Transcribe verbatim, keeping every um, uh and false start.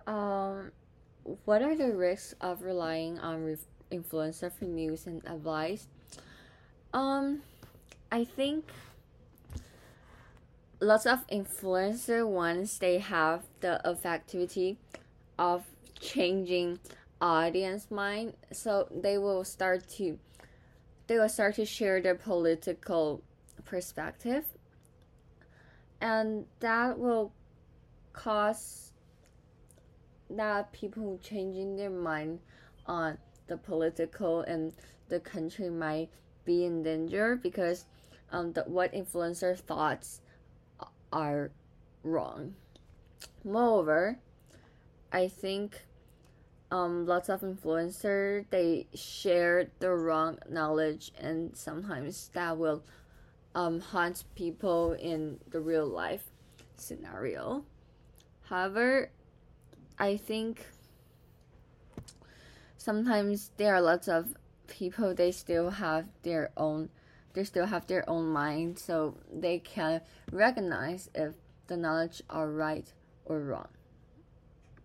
Um, what are the risks of relying on re- influencer for news and advice? Um, I think lots of influencer once they have the effectivity of changing audience mind, so they will start to they will start to share their political perspective, and that will cause that people changing their mind on the political and the country might be in danger because um the, what influencer thoughts are wrong. Moreover, I think um lots of influencer they share the wrong knowledge, and sometimes that will um haunt people in the real life scenario. However, I think sometimes there are lots of people they still have their own they still have their own mind, so they can recognize if the knowledge are right or wrong.